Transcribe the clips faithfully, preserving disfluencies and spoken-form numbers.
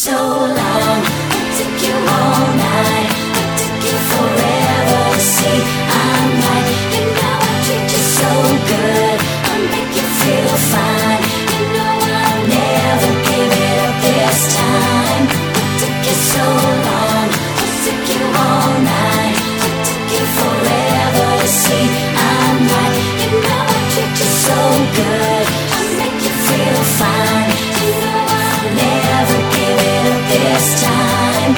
so long, it took you all night, it took you forever to see I'm right. You know I treat you so good, I make you feel fine. You know I'll never give it up this time. It took you so long, it took you all night, it took you forever to see I'm right. You know I treat you so good, I make you feel fine. You know I'll never give it up this time.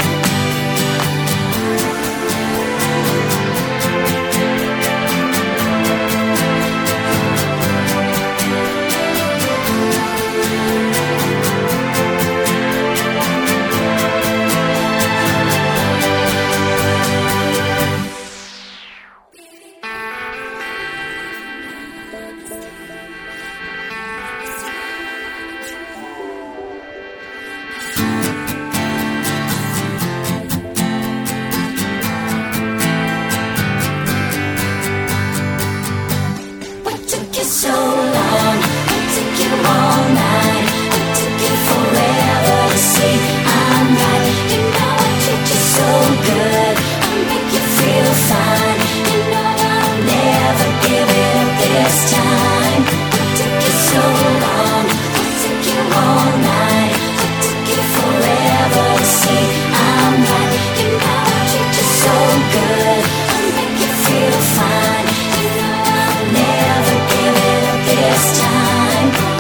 What took you so long? What took you all night? What took you forever to see I'm right? You know I treat you so good, I make you feel fine. You know I'll never give it up this time. What took you so long? What took you all night? What took you forever to see I'm right? You know I treat you so good, I make you feel fine. You know I'll never give it up this time.